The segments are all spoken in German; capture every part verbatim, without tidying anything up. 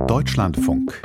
Deutschlandfunk.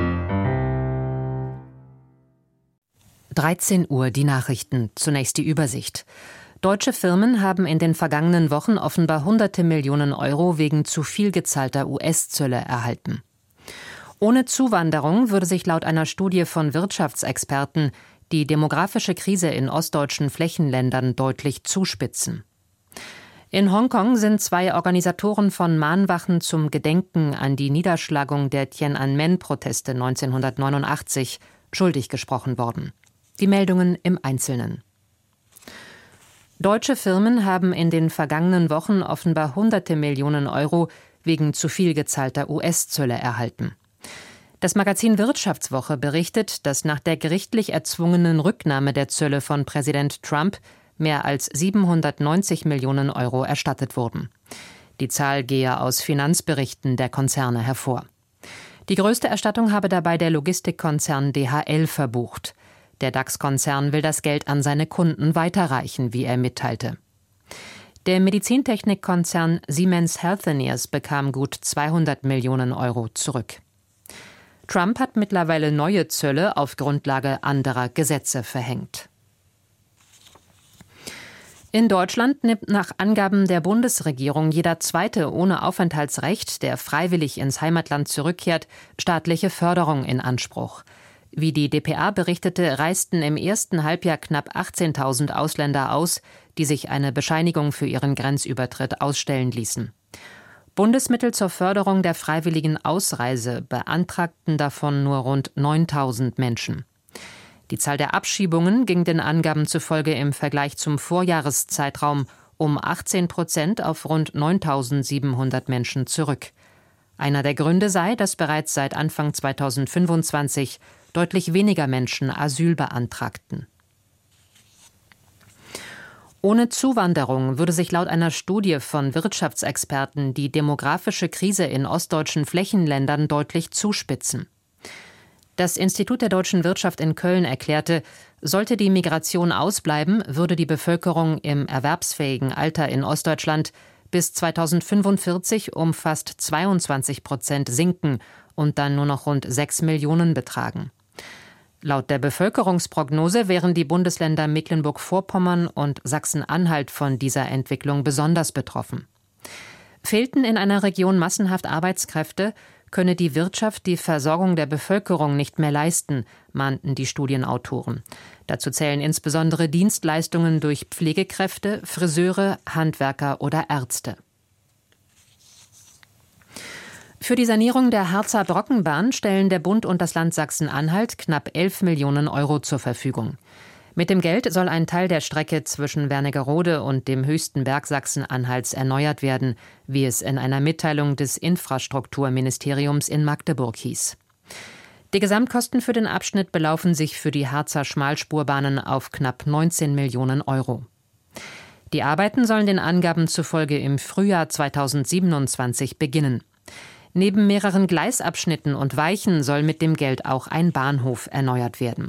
dreizehn Uhr die Nachrichten. Zunächst die Übersicht. Deutsche Firmen haben in den vergangenen Wochen offenbar hunderte Millionen Euro wegen zu viel gezahlter U S-Zölle erhalten. Ohne Zuwanderung würde sich laut einer Studie von Wirtschaftsexperten die demografische Krise in ostdeutschen Flächenländern deutlich zuspitzen. In Hongkong sind zwei Organisatoren von Mahnwachen zum Gedenken an die Niederschlagung der Tian'anmen-Proteste neunzehnhundertneunundachtzig schuldig gesprochen worden. Die Meldungen im Einzelnen. Deutsche Firmen haben in den vergangenen Wochen offenbar hunderte Millionen Euro wegen zu viel gezahlter U S-Zölle erhalten. Das Magazin Wirtschaftswoche berichtet, dass nach der gerichtlich erzwungenen Rücknahme der Zölle von Präsident Trump mehr als siebenhundertneunzig Millionen Euro erstattet wurden. Die Zahl gehe aus Finanzberichten der Konzerne hervor. Die größte Erstattung habe dabei der Logistikkonzern D H L verbucht. Der DAX-Konzern will das Geld an seine Kunden weiterreichen, wie er mitteilte. Der Medizintechnikkonzern Siemens Healthineers bekam gut zweihundert Millionen Euro zurück. Trump hat mittlerweile neue Zölle auf Grundlage anderer Gesetze verhängt. In Deutschland nimmt nach Angaben der Bundesregierung jeder Zweite ohne Aufenthaltsrecht, der freiwillig ins Heimatland zurückkehrt, staatliche Förderung in Anspruch. Wie die D P A berichtete, reisten im ersten Halbjahr knapp achtzehntausend Ausländer aus, die sich eine Bescheinigung für ihren Grenzübertritt ausstellen ließen. Bundesmittel zur Förderung der freiwilligen Ausreise beantragten davon nur rund neuntausend Menschen. Die Zahl der Abschiebungen ging den Angaben zufolge im Vergleich zum Vorjahreszeitraum um achtzehn Prozent auf rund neuntausendsiebenhundert Menschen zurück. Einer der Gründe sei, dass bereits seit Anfang zweitausendfünfundzwanzig deutlich weniger Menschen Asyl beantragten. Ohne Zuwanderung würde sich laut einer Studie von Wirtschaftsexperten die demografische Krise in ostdeutschen Flächenländern deutlich zuspitzen. Das Institut der deutschen Wirtschaft in Köln erklärte, sollte die Migration ausbleiben, würde die Bevölkerung im erwerbsfähigen Alter in Ostdeutschland bis zweitausendfünfundvierzig um fast zweiundzwanzig Prozent sinken und dann nur noch rund sechs Millionen betragen. Laut der Bevölkerungsprognose wären die Bundesländer Mecklenburg-Vorpommern und Sachsen-Anhalt von dieser Entwicklung besonders betroffen. Fehlten in einer Region massenhaft Arbeitskräfte, könne die Wirtschaft die Versorgung der Bevölkerung nicht mehr leisten, mahnten die Studienautoren. Dazu zählen insbesondere Dienstleistungen durch Pflegekräfte, Friseure, Handwerker oder Ärzte. Für die Sanierung der Harzer Brockenbahn stellen der Bund und das Land Sachsen-Anhalt knapp elf Millionen Euro zur Verfügung. Mit dem Geld soll ein Teil der Strecke zwischen Wernigerode und dem höchsten Berg Sachsen-Anhalts erneuert werden, wie es in einer Mitteilung des Infrastrukturministeriums in Magdeburg hieß. Die Gesamtkosten für den Abschnitt belaufen sich für die Harzer Schmalspurbahnen auf knapp neunzehn Millionen Euro. Die Arbeiten sollen den Angaben zufolge im Frühjahr zweitausendsiebenundzwanzig beginnen. Neben mehreren Gleisabschnitten und Weichen soll mit dem Geld auch ein Bahnhof erneuert werden.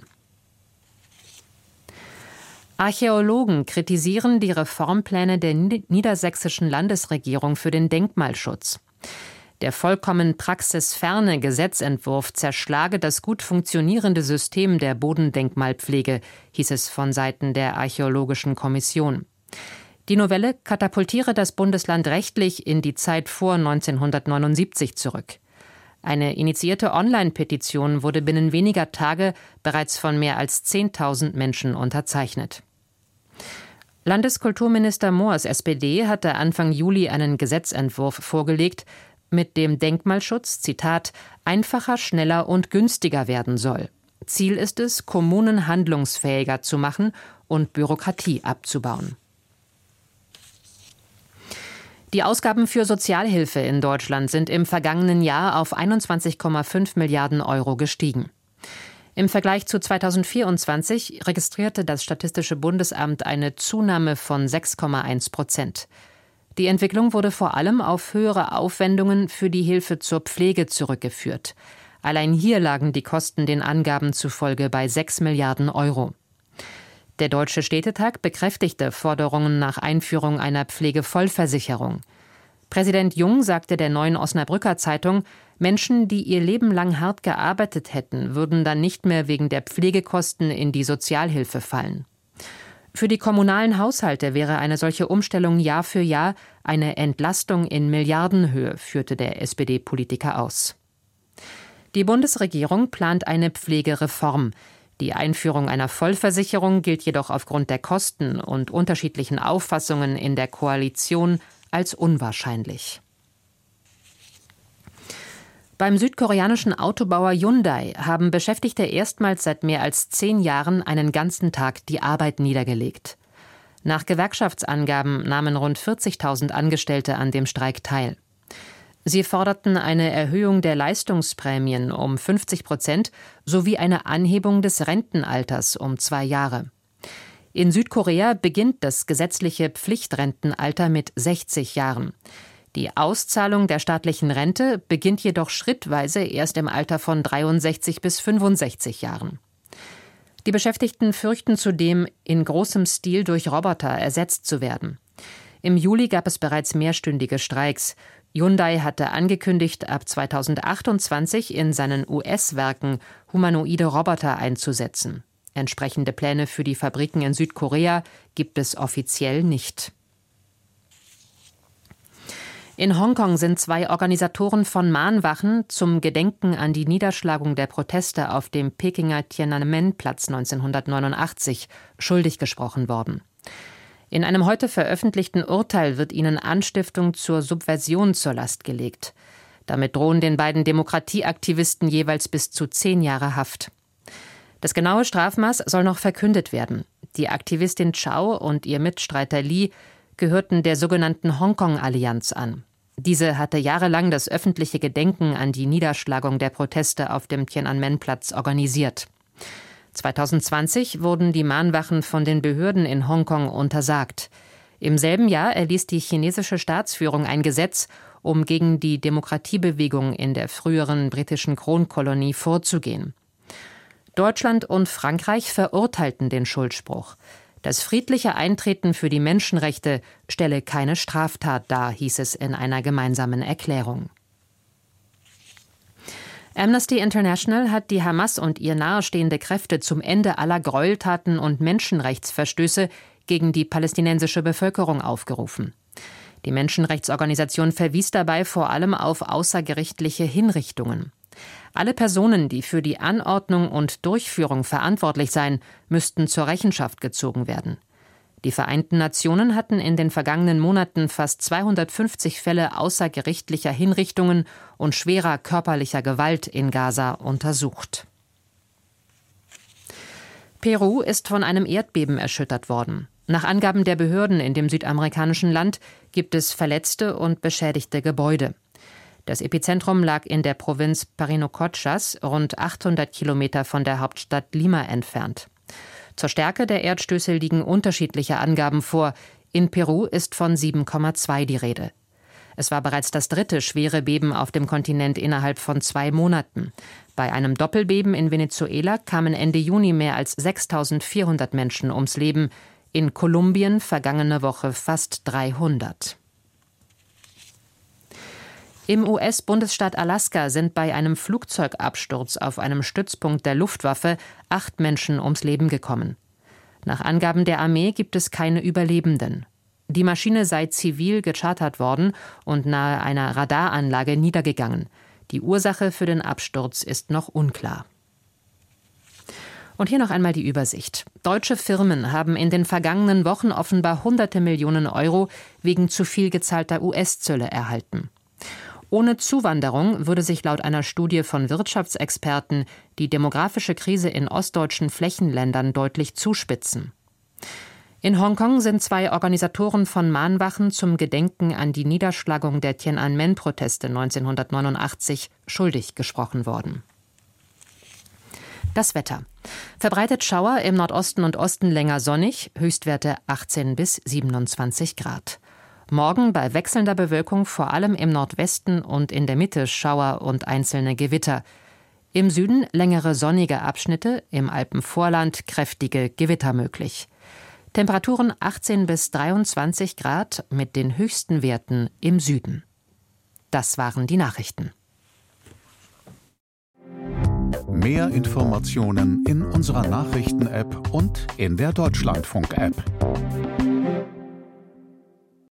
Archäologen kritisieren die Reformpläne der niedersächsischen Landesregierung für den Denkmalschutz. Der vollkommen praxisferne Gesetzentwurf zerschlage das gut funktionierende System der Bodendenkmalpflege, hieß es von Seiten der Archäologischen Kommission. Die Novelle katapultiere das Bundesland rechtlich in die Zeit vor neunzehnhundertneunundsiebzig zurück. Eine initiierte Online-Petition wurde binnen weniger Tage bereits von mehr als zehntausend Menschen unterzeichnet. Landeskulturminister Moors S P D hatte Anfang Juli einen Gesetzentwurf vorgelegt, mit dem Denkmalschutz, Zitat, einfacher, schneller und günstiger werden soll. Ziel ist es, Kommunen handlungsfähiger zu machen und Bürokratie abzubauen. Die Ausgaben für Sozialhilfe in Deutschland sind im vergangenen Jahr auf einundzwanzig Komma fünf Milliarden Euro gestiegen. Im Vergleich zu zweitausendvierundzwanzig registrierte das Statistische Bundesamt eine Zunahme von sechs Komma eins Prozent. Die Entwicklung wurde vor allem auf höhere Aufwendungen für die Hilfe zur Pflege zurückgeführt. Allein hier lagen die Kosten den Angaben zufolge bei sechs Milliarden Euro. Der Deutsche Städtetag bekräftigte Forderungen nach Einführung einer Pflegevollversicherung. Präsident Jung sagte der Neuen Osnabrücker Zeitung, Menschen, die ihr Leben lang hart gearbeitet hätten, würden dann nicht mehr wegen der Pflegekosten in die Sozialhilfe fallen. Für die kommunalen Haushalte wäre eine solche Umstellung Jahr für Jahr eine Entlastung in Milliardenhöhe, führte der S P D-Politiker aus. Die Bundesregierung plant eine Pflegereform. Die Einführung einer Vollversicherung gilt jedoch aufgrund der Kosten und unterschiedlichen Auffassungen in der Koalition als unwahrscheinlich. Beim südkoreanischen Autobauer Hyundai haben Beschäftigte erstmals seit mehr als zehn Jahren einen ganzen Tag die Arbeit niedergelegt. Nach Gewerkschaftsangaben nahmen rund vierzigtausend Angestellte an dem Streik teil. Sie forderten eine Erhöhung der Leistungsprämien um fünfzig Prozent sowie eine Anhebung des Rentenalters um zwei Jahre. In Südkorea beginnt das gesetzliche Pflichtrentenalter mit sechzig Jahren. Die Auszahlung der staatlichen Rente beginnt jedoch schrittweise erst im Alter von dreiundsechzig bis fünfundsechzig Jahren. Die Beschäftigten fürchten zudem, in großem Stil durch Roboter ersetzt zu werden. Im Juli gab es bereits mehrstündige Streiks. Hyundai hatte angekündigt, ab zweitausendachtundzwanzig in seinen U S-Werken humanoide Roboter einzusetzen. Entsprechende Pläne für die Fabriken in Südkorea gibt es offiziell nicht. In Hongkong sind zwei Organisatoren von Mahnwachen zum Gedenken an die Niederschlagung der Proteste auf dem Pekinger Tiananmen-Platz neunzehnhundertneunundachtzig schuldig gesprochen worden. In einem heute veröffentlichten Urteil wird ihnen Anstiftung zur Subversion zur Last gelegt. Damit drohen den beiden Demokratieaktivisten jeweils bis zu zehn Jahre Haft. Das genaue Strafmaß soll noch verkündet werden. Die Aktivistin Chow und ihr Mitstreiter Li gehörten der sogenannten Hongkong-Allianz an. Diese hatte jahrelang das öffentliche Gedenken an die Niederschlagung der Proteste auf dem Tiananmen-Platz organisiert. zweitausendzwanzig wurden die Mahnwachen von den Behörden in Hongkong untersagt. Im selben Jahr erließ die chinesische Staatsführung ein Gesetz, um gegen die Demokratiebewegung in der früheren britischen Kronkolonie vorzugehen. Deutschland und Frankreich verurteilten den Schuldspruch. Das friedliche Eintreten für die Menschenrechte stelle keine Straftat dar, hieß es in einer gemeinsamen Erklärung. Amnesty International hat die Hamas und ihr nahestehende Kräfte zum Ende aller Gräueltaten und Menschenrechtsverstöße gegen die palästinensische Bevölkerung aufgerufen. Die Menschenrechtsorganisation verwies dabei vor allem auf außergerichtliche Hinrichtungen. Alle Personen, die für die Anordnung und Durchführung verantwortlich seien, müssten zur Rechenschaft gezogen werden. Die Vereinten Nationen hatten in den vergangenen Monaten fast zweihundertfünfzig Fälle außergerichtlicher Hinrichtungen und schwerer körperlicher Gewalt in Gaza untersucht. Peru ist von einem Erdbeben erschüttert worden. Nach Angaben der Behörden in dem südamerikanischen Land gibt es verletzte und beschädigte Gebäude. Das Epizentrum lag in der Provinz Parinacochas, rund achthundert Kilometer von der Hauptstadt Lima entfernt. Zur Stärke der Erdstöße liegen unterschiedliche Angaben vor. In Peru ist von sieben Komma zwei die Rede. Es war bereits das dritte schwere Beben auf dem Kontinent innerhalb von zwei Monaten. Bei einem Doppelbeben in Venezuela kamen Ende Juni mehr als sechstausendvierhundert Menschen ums Leben. In Kolumbien vergangene Woche fast dreihundert. Im U S-Bundesstaat Alaska sind bei einem Flugzeugabsturz auf einem Stützpunkt der Luftwaffe acht Menschen ums Leben gekommen. Nach Angaben der Armee gibt es keine Überlebenden. Die Maschine sei zivil gechartert worden und nahe einer Radaranlage niedergegangen. Die Ursache für den Absturz ist noch unklar. Und hier noch einmal die Übersicht. Deutsche Firmen haben in den vergangenen Wochen offenbar hunderte Millionen Euro wegen zu viel gezahlter U S-Zölle erhalten. Ohne Zuwanderung würde sich laut einer Studie von Wirtschaftsexperten die demografische Krise in ostdeutschen Flächenländern deutlich zuspitzen. In Hongkong sind zwei Organisatoren von Mahnwachen zum Gedenken an die Niederschlagung der Tiananmen-Proteste neunzehnhundertneunundachtzig schuldig gesprochen worden. Das Wetter. Verbreitet Schauer, im Nordosten und Osten länger sonnig, Höchstwerte achtzehn bis siebenundzwanzig Grad. Morgen bei wechselnder Bewölkung vor allem im Nordwesten und in der Mitte Schauer und einzelne Gewitter. Im Süden längere sonnige Abschnitte, im Alpenvorland kräftige Gewitter möglich. Temperaturen achtzehn bis dreiundzwanzig Grad mit den höchsten Werten im Süden. Das waren die Nachrichten. Mehr Informationen in unserer Nachrichten-App und in der Deutschlandfunk-App.